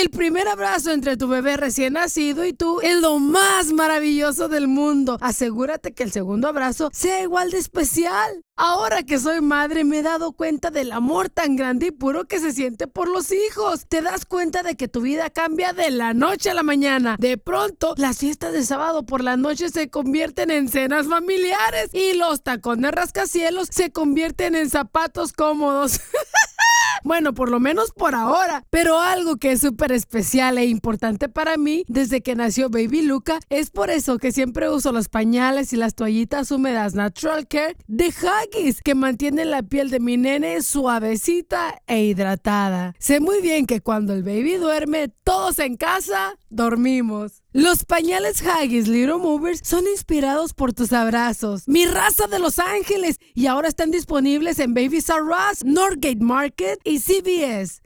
El primer abrazo entre tu bebé recién nacido y tú es lo más maravilloso del mundo. Asegúrate que el segundo abrazo sea igual de especial. Ahora que soy madre me he dado cuenta del amor tan grande y puro que se siente por los hijos. Te das cuenta de que tu vida cambia de la noche a la mañana. De pronto, las fiestas de sábado por la noche se convierten en cenas familiares y los tacones rascacielos se convierten en zapatos cómodos. Bueno, por lo menos por ahora. Pero algo que es súper especial e importante para mí desde que nació Baby Luca es por eso que siempre uso los pañales y las toallitas húmedas Natural Care de Huggies que mantienen la piel de mi nene suavecita e hidratada. Sé muy bien que cuando el baby duerme, todos en casa dormimos. Los pañales Huggies Little Movers son inspirados por tus abrazos. Mi raza de Los Ángeles y ahora están disponibles en Babies R Us, Northgate Market y CVS.